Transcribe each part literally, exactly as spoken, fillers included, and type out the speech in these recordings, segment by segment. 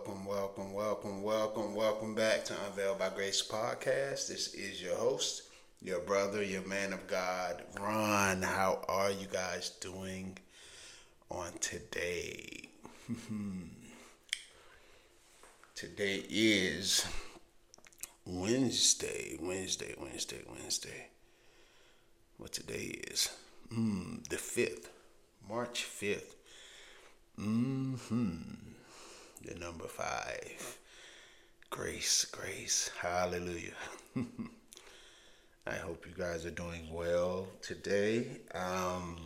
welcome, welcome, welcome, welcome, welcome back to Unveiled by Grace podcast. This is your host, your brother, your man of God, Ron. How are you guys doing on today? Today is Wednesday, Wednesday, Wednesday, Wednesday. What today is? Mm, the fifth, March fifth. Mm-hmm. The number five. Grace, grace. Hallelujah. I hope you guys are doing well today. Um,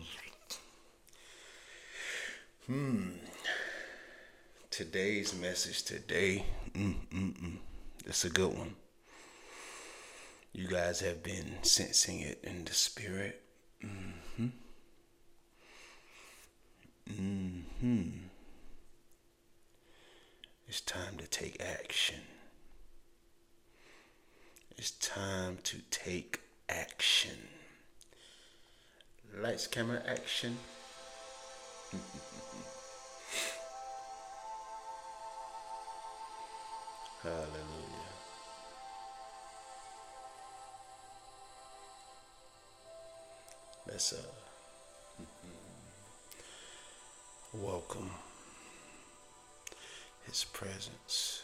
hmm. Today's message today. Mm-mm-mm. It's a good one. You guys have been sensing it in the spirit. Mm-hmm. Mm-hmm. It's time to take action. It's time to take action. Lights, camera, action. Hallelujah. Let's uh welcome His presence.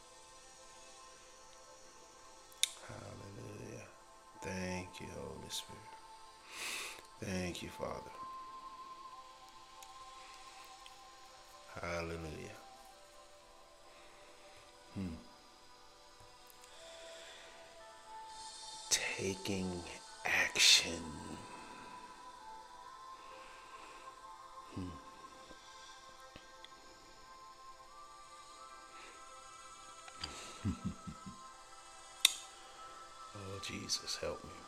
Hallelujah. Thank you, Holy Spirit. Thank you, Father. Hallelujah. Hmm. Taking action. Hmm. Oh, Jesus, help me.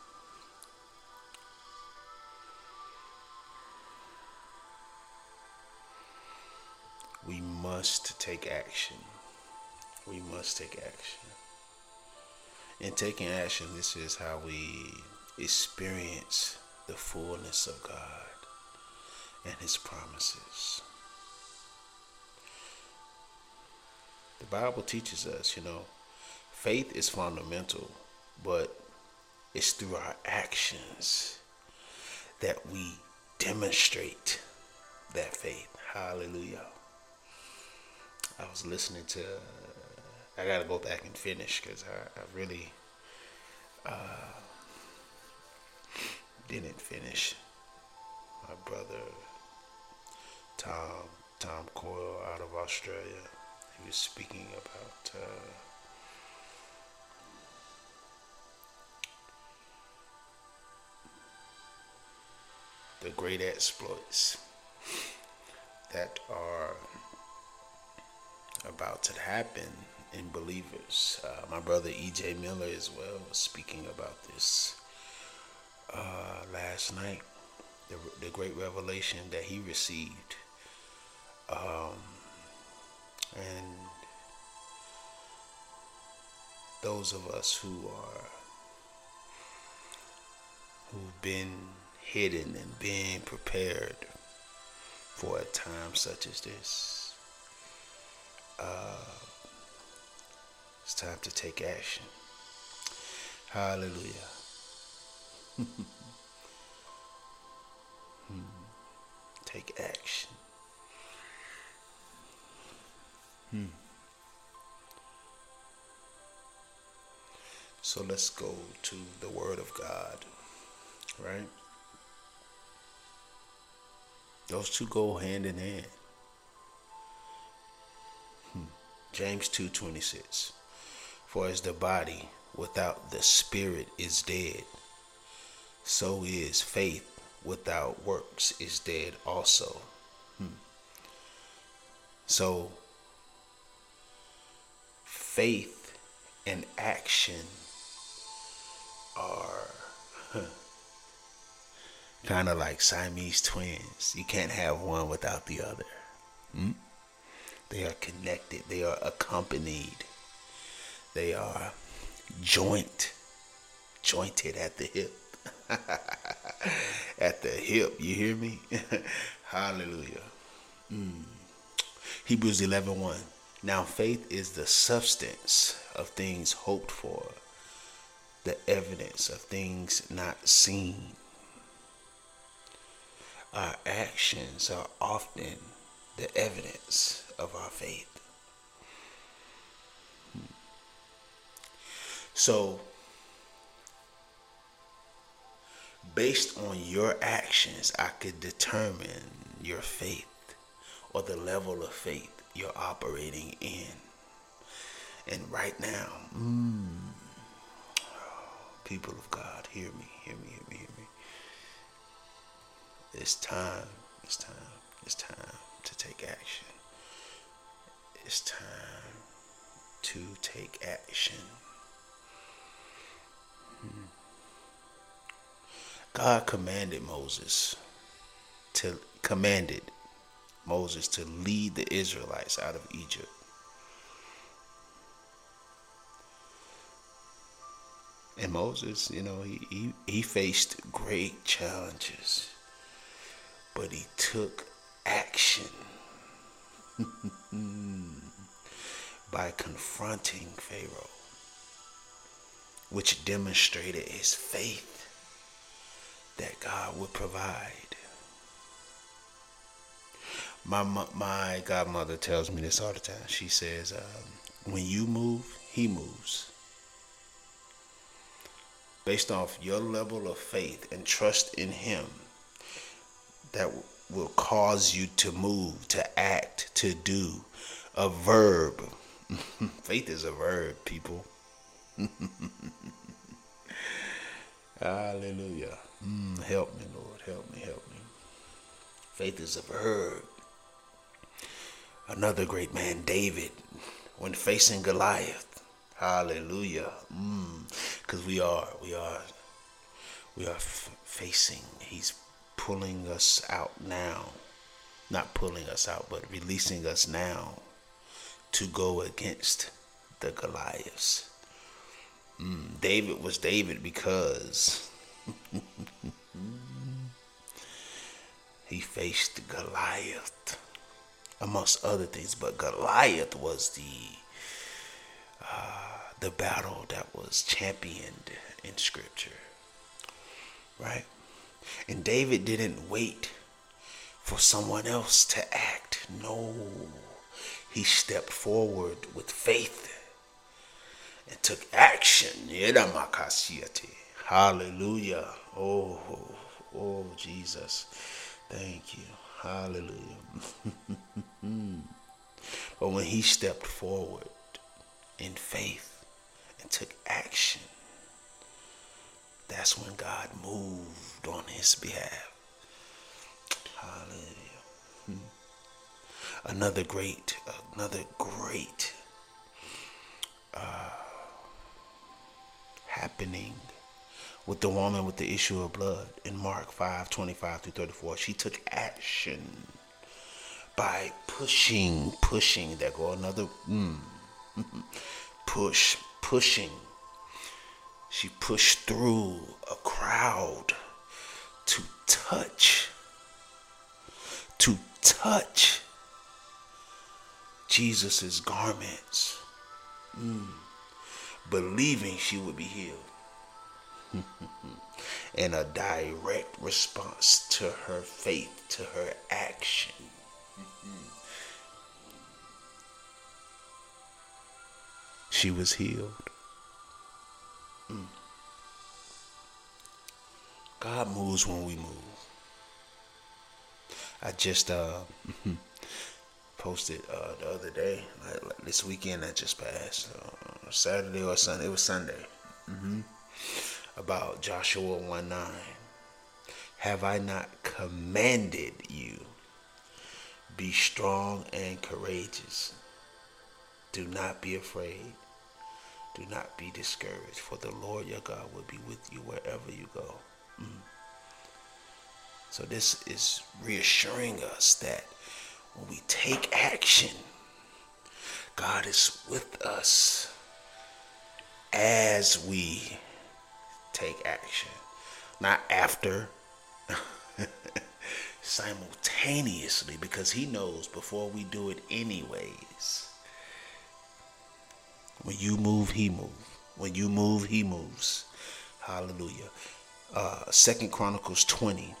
We must take action. We must take action. In taking action, this is how we experience the fullness of God and His promises. The Bible teaches us, you know, faith is fundamental, but it's through our actions that we demonstrate that faith. Hallelujah. I was listening to, uh, I got to go back and finish because I, I really uh, didn't finish. My brother, Tom, Tom Coyle out of Australia, he was speaking about uh, the great exploits that are about to happen in believers. Uh, my brother E J Miller as well was speaking about this uh, last night. The, the great revelation that he received. Um, and those of us who are who've been hidden and being prepared for a time such as this. Uh, it's time to take action. Hallelujah. hmm. Take action. Hmm. So let's go to the Word of God, right? Those two go hand in hand. Hmm. James two twenty-six. For as the body without the spirit is dead, so is faith without works is dead also. Hmm. So faith and action are huh, kind of like Siamese twins. You can't have one without the other. Hmm? They are connected. They are accompanied. They are joint, jointed at the hip. At the hip, you hear me? Hallelujah. Mm. Hebrews eleven one. Now, faith is the substance of things hoped for, the evidence of things not seen. Our actions are often the evidence of our faith. So, based on your actions, I could determine your faith or the level of faith you're operating in. And right now, mm, people of God, hear me, hear me, hear me, hear me. It's time, it's time, it's time to take action. It's time to take action. Hmm. God commanded Moses to commanded Moses to lead the Israelites out of Egypt. And Moses, you know, he, he, he faced great challenges, but he took action by confronting Pharaoh, which demonstrated his faith that God would provide. My my godmother tells me this all the time. She says, um, when you move, he moves. Based off your level of faith and trust in him, that w- will cause you to move, to act, to do. A verb. Faith is a verb, people. Hallelujah. Mm, help me, Lord. Help me, help me. Faith is a verb. Another great man, David, when facing Goliath. Hallelujah. Because mm, we are, we are, we are f- facing. He's pulling us out now. Not pulling us out, but releasing us now to go against the Goliaths. Mm, David was David because he faced Goliath, amongst other things. But Goliath was the uh, the battle that was championed in Scripture, right? And David didn't wait for someone else to act. No, he stepped forward with faith and took action. Hallelujah. Oh, oh, Jesus. Thank you. Hallelujah. But when he stepped forward in faith and took action, that's when God moved on his behalf. Hallelujah. Hmm. Another great, another great uh, happening with the woman with the issue of blood in Mark five twenty-five through thirty-four. She took action by pushing, pushing. There go another mm, push, pushing. She pushed through a crowd to touch, to touch Jesus's garments, mm, believing she would be healed. And a direct response to her faith, to her action. She was healed. Mm. God moves when we move. I just uh, posted uh, the other day, like, like this weekend that just passed, uh, Saturday or Sunday. It was Sunday. Mm-hmm. About Joshua one nine. Have I not commanded you? Be strong and courageous. Do not be afraid. Do not be discouraged, for the Lord your God will be with you wherever you go. Mm. So this is reassuring us that when we take action, God is with us as we take action, not after. Simultaneously, because he knows before we do it anyways, When you move, he moves. When you move, he moves. Hallelujah. Uh, Second Chronicles twenty.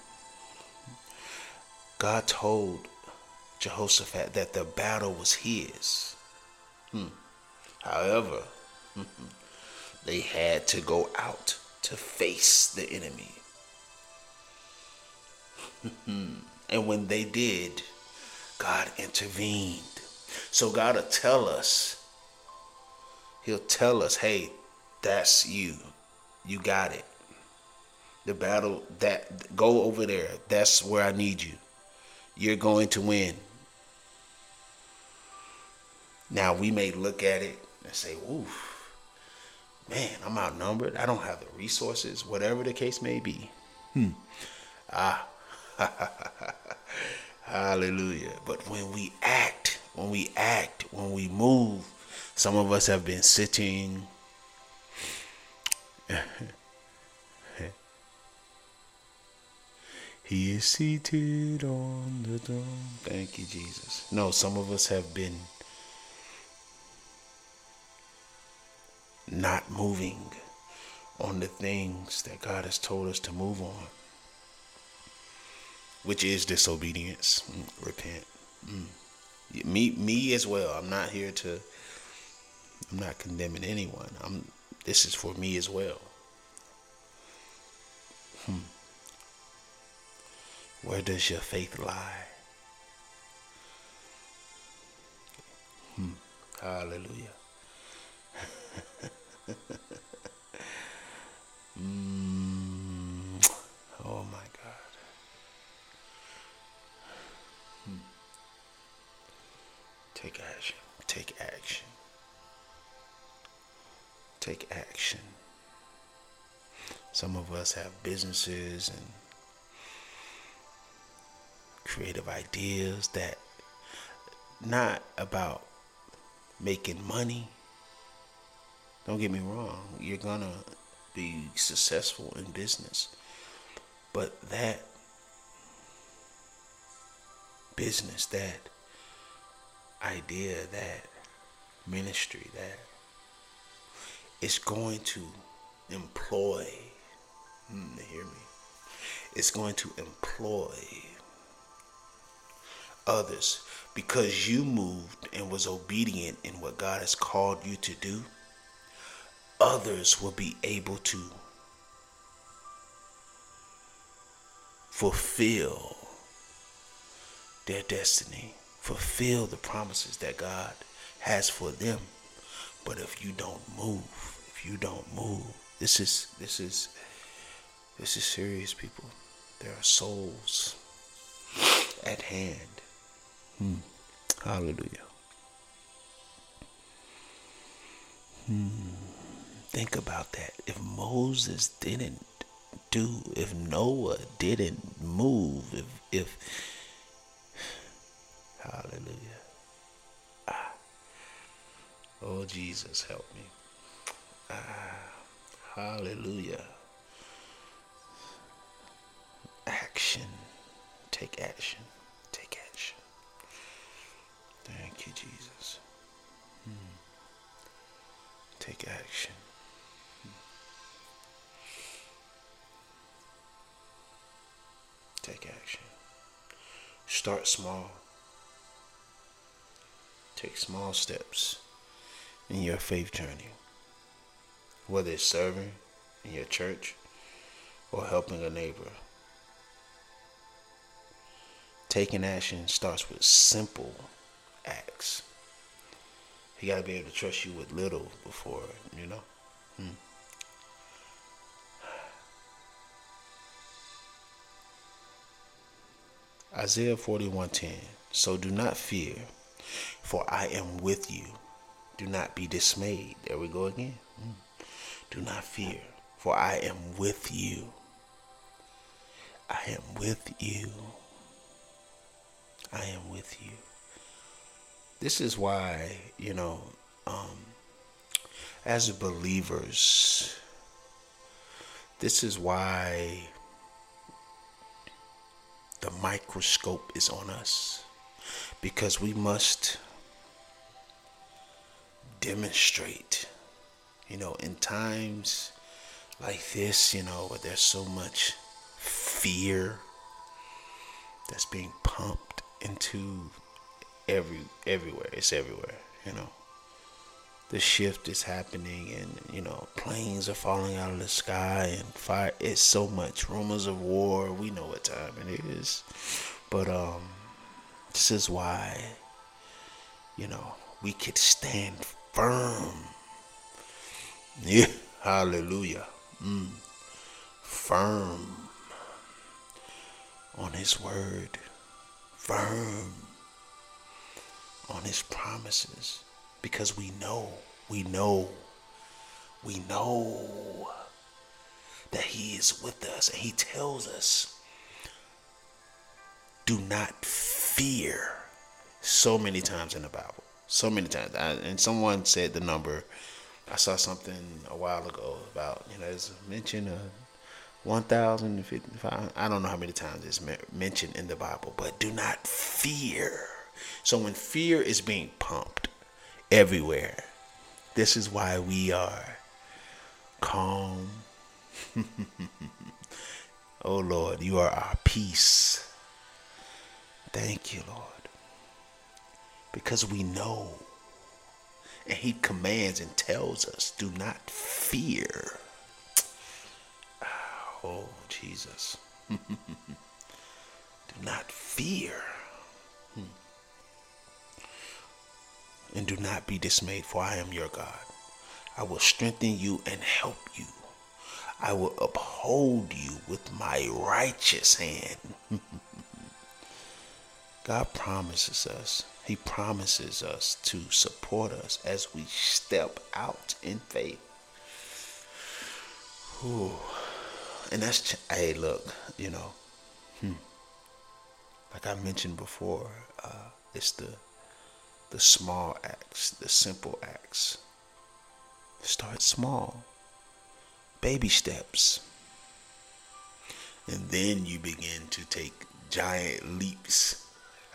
God told Jehoshaphat that the battle was his. Hmm. However, they had to go out to face the enemy. And when they did, God intervened. So God will tell us, he'll tell us, hey, that's you. You got it. The battle, that go over there. That's where I need you. You're going to win. Now we may look at it and say, oof, man, I'm outnumbered. I don't have the resources, whatever the case may be. Hmm. Ah, hallelujah. But when we act, when we act, when we move, some of us have been sitting. He is seated on the throne. Thank you, Jesus. No, some of us have been not moving on the things that God has told us to move on, which is disobedience. Mm, repent. Mm. Me, me as well. I'm not here to. I'm not condemning anyone. I'm. This is for me as well. Hmm. Where does your faith lie? Hmm. Hallelujah. mm. Oh my God. Hmm. Take action. Take action. Take action. Some of us have businesses and creative ideas that not about making money. Don't get me wrong. You're gonna be successful in business. But that business, that idea, that ministry, that it's going to employ, hmm, hear me, it's going to employ others because you moved and was obedient in what God has called you to do. Others will be able to fulfill their destiny, fulfill the promises that God has for them. But if you don't move, if you don't move, this is this is this is serious, people. There are souls at hand. Hmm. Hallelujah. Hmm. Think about that. If Moses didn't do, if Noah didn't move, if if hallelujah. Ah. Oh Jesus, help me. Ah. Hallelujah. Action. Take action. Take action. Thank you, Jesus. Hmm. Take action. Hmm. Take action. Start small. Take small steps in your faith journey. Whether it's serving in your church or helping a neighbor. Taking action starts with simple acts. He got to be able to trust you with little before, you know. Hmm. Isaiah forty-one ten. So do not fear, for I am with you. Do not be dismayed. There we go again. Hmm. Do not fear, for I am with you. I am with you. I am with you. This is why, you know, um, as believers, this is why the microscope is on us. Because we must demonstrate, you know, in times like this, you know, where there's so much fear that's being pumped into every everywhere. It's everywhere, you know. The shift is happening, and you know, planes are falling out of the sky, and fire. It's so much rumors of war. We know what time it is, but um, this is why, you know, we could stand firm. Yeah, hallelujah. Mm. Firm on His word, firm on His promises, because we know, we know, we know that He is with us, and He tells us, do not fear, so many times in the Bible, so many times. I, and someone said the number, I saw something a while ago about, you know, there's a mention of one thousand fifty-five, I don't know how many times it's mentioned in the Bible, but do not fear. So when fear is being pumped everywhere, this is why we are calm. Oh Lord, you are our peace. Thank you, Lord. Because we know, and He commands and tells us, do not fear. Oh, Jesus. Do not fear. Hmm. And do not be dismayed, for I am your God. I will strengthen you and help you. I will uphold you with my righteous hand. God promises us. He promises us to support us as we step out in faith. Ooh. And that's, hey, look, you know, hmm, like I mentioned before, uh, it's the the small acts, the simple acts. Start small, baby steps, and then you begin to take giant leaps.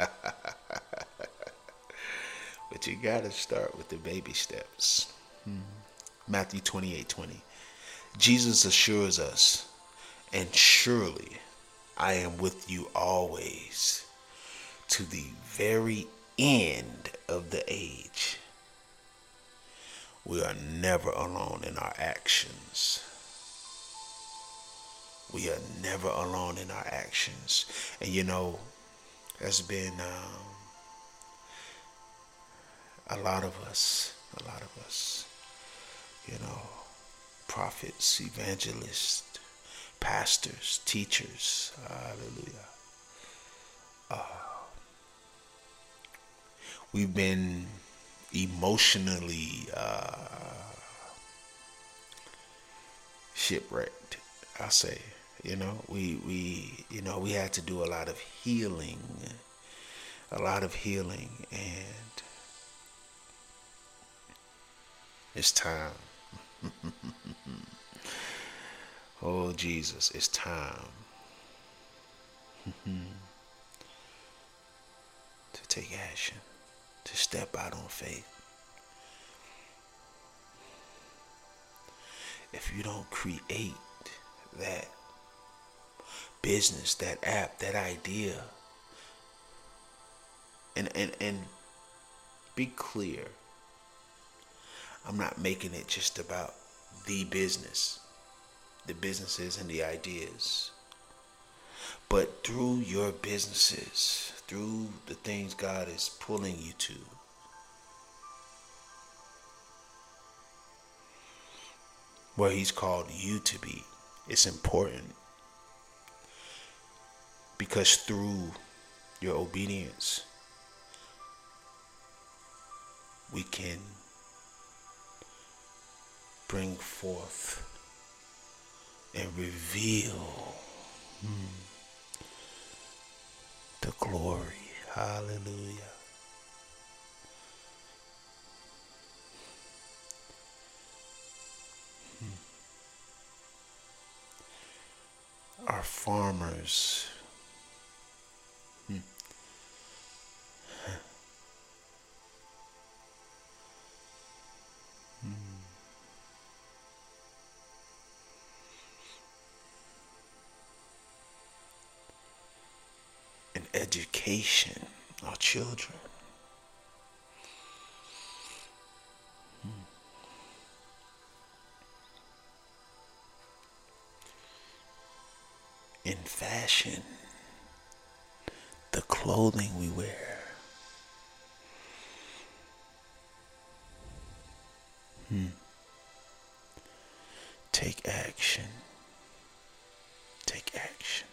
But you gotta start with the baby steps. Hmm. Matthew twenty-eight twenty. Jesus assures us, and surely I am with you always, to the very end of the age. We are never alone in our actions. We are never alone in our actions. And you know, there's been um, a lot of us, a lot of us, you know, prophets, evangelists, pastors, teachers, hallelujah. Uh, we've been emotionally uh, shipwrecked, I'll say. You know, we, we, you know, we had to do a lot of healing, a lot of healing, and it's time. Oh, Jesus, it's time to take action, to step out on faith. If you don't create that business, that app, that idea, and, and, and be clear, I'm not making it just about the business, the businesses and the ideas, but through your businesses, through the things God is pulling you to, where He's called you to be, it's important, because through your obedience, we can bring forth and reveal hmm, the glory. Hallelujah. Hmm. Our farmers, hmm, education, our children. In fashion, the clothing we wear. Hmm. Take action. Take action.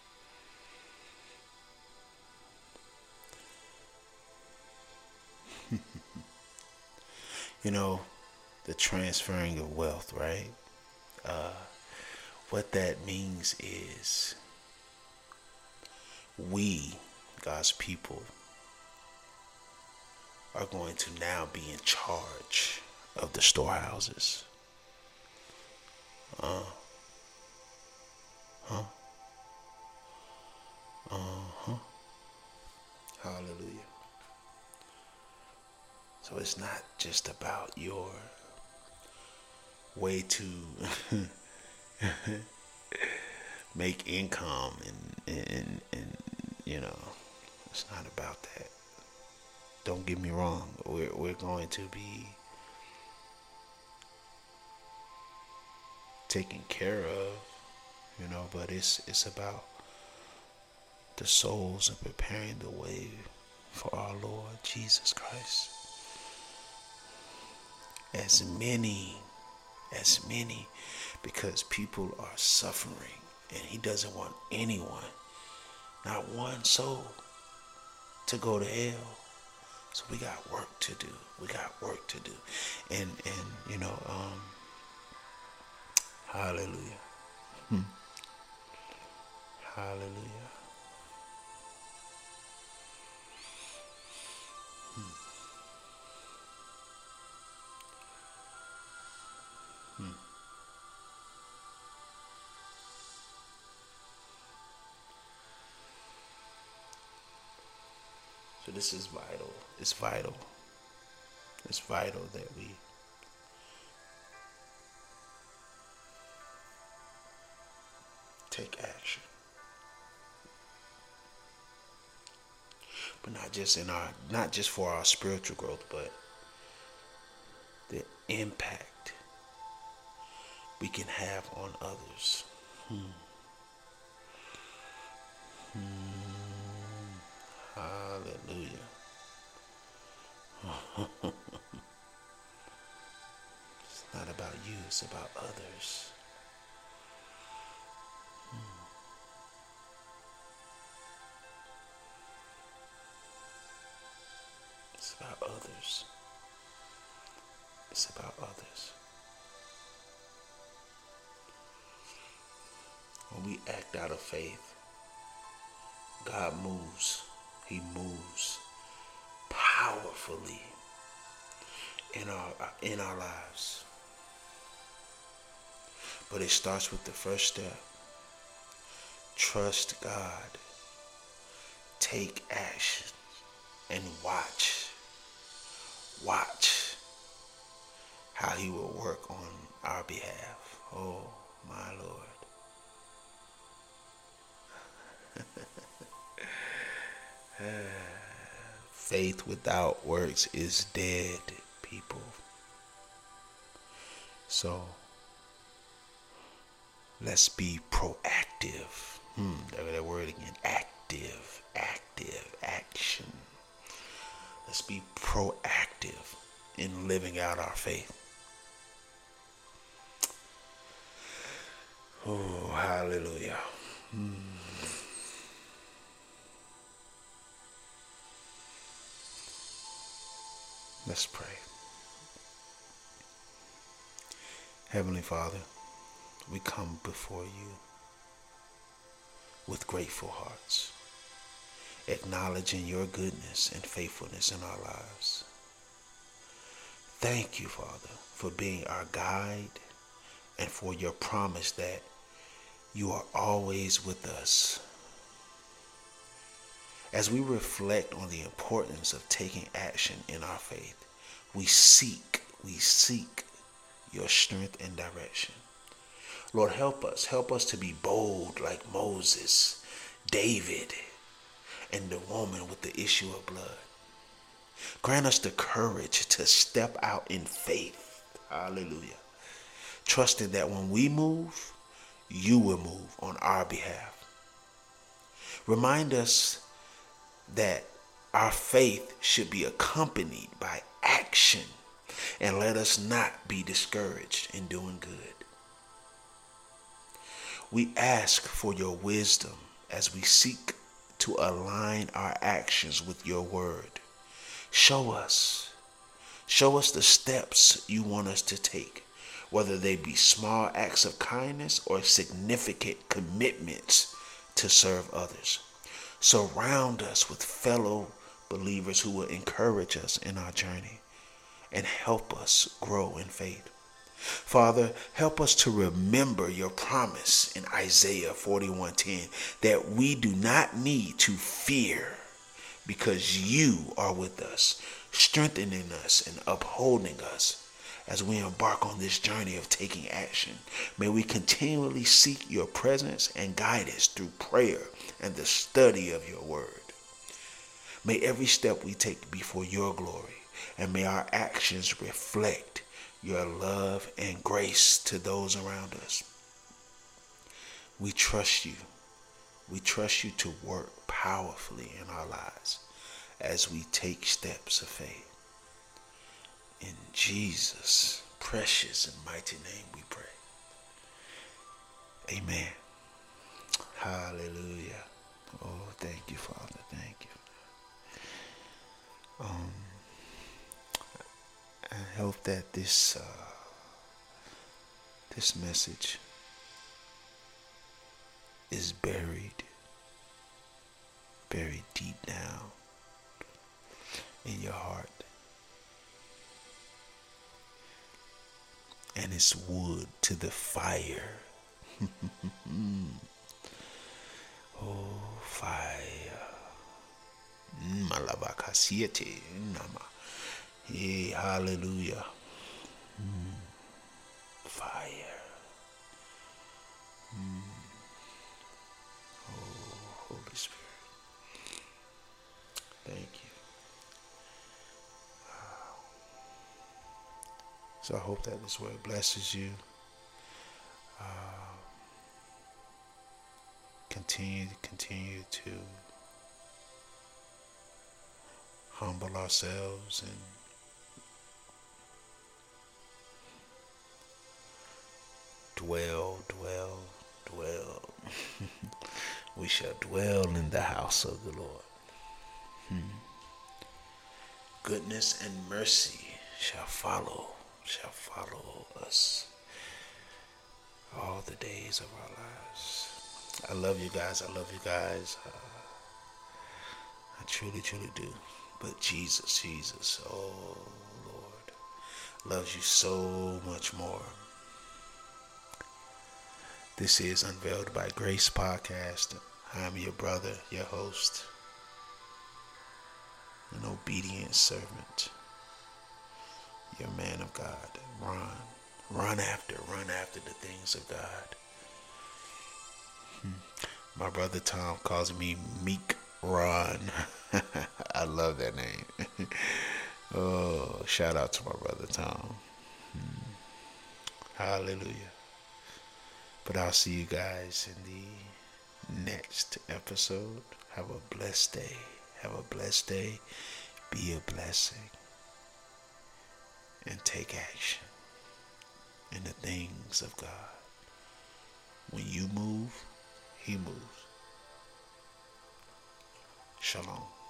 You know, the transferring of wealth, right? Uh, what that means is we, God's people, are going to now be in charge of the storehouses. Uh, huh? Uh-huh. Hallelujah. So it's not just about your way to make income and, and, and, you know, it's not about that. Don't get me wrong. We're, we're going to be taken care of, you know, but it's, it's about the souls and preparing the way for our Lord Jesus Christ. As many, as many, because people are suffering and he doesn't want anyone, not one soul, to go to hell. So we got work to do. We got work to do. And, and you know, um, hallelujah. Hmm. Hallelujah. Hmm. Hmm. So this is vital. It's vital. It's vital that we take action. But not just in our, not just for our spiritual growth, but the impact we can have on others. Hmm. Hmm. Hallelujah. It's not about you, it's about others. Hmm. It's about others. It's about others. When we act out of faith, God moves. He moves powerfully in our in our lives. But it starts with the first step. Trust God. Take action and watch. Watch how he will work on our behalf. Oh, my Lord. Faith without works is dead, people. So let's be proactive. Hmm, that, that word again. Active, active, action. Let's be proactive in living out our faith. Oh, hallelujah. Hmm. Let's pray. Heavenly Father, we come before you with grateful hearts, acknowledging your goodness and faithfulness in our lives. Thank you, Father, for being our guide and for your promise that you are always with us. As we reflect on the importance of taking action in our faith, we seek, we seek your strength and direction. Lord, help us. Help us to be bold like Moses, David, and the woman with the issue of blood. Grant us the courage to step out in faith. Hallelujah. Trusting that when we move, you will move on our behalf. Remind us that our faith should be accompanied by action, and let us not be discouraged in doing good. We ask for your wisdom as we seek to align our actions with your word. Show us, show us the steps you want us to take, whether they be small acts of kindness or significant commitments to serve others. Surround us with fellow believers who will encourage us in our journey and help us grow in faith. Father, help us to remember your promise in Isaiah forty-one ten that we do not need to fear because you are with us, strengthening us and upholding us as we embark on this journey of taking action. May we continually seek your presence and guidance through prayer and the study of your word. May every step we take be for your glory, and may our actions reflect your love and grace to those around us. We trust you. We trust you to work powerfully in our lives as we take steps of faith. In Jesus' precious and mighty name we pray. Amen. Hallelujah. Oh, thank you, Father. Thank you. Um, I hope that this uh, this message is buried, buried deep down in your heart, and it's wood to the fire. Oh, fire. Malabakasiete nama. Hey, hallelujah. Mm. Fire. Mm. Oh, Holy Spirit. Thank you. So I hope that this word blesses you. Uh, continue, continue to humble ourselves and dwell, dwell, dwell. We shall dwell in the house of the Lord. Hmm. Goodness and mercy shall follow, shall follow us all the days of our lives. I love you guys. I love you guys. Uh, I truly, truly do. But Jesus, Jesus, oh Lord, loves you so much more. This is Unveiled by Grace podcast. I'm your brother, your host, an obedient servant, your man of God. Run, run after, run after the things of God. Hmm. My brother Tom calls me Meek Ron. I love that name. Oh, shout out to my brother Tom. Hmm. Hallelujah. But I'll see you guys in the next episode. Have a blessed day. Have a blessed day. Be a blessing. And take action in the things of God. When you move, He moves. Shalom.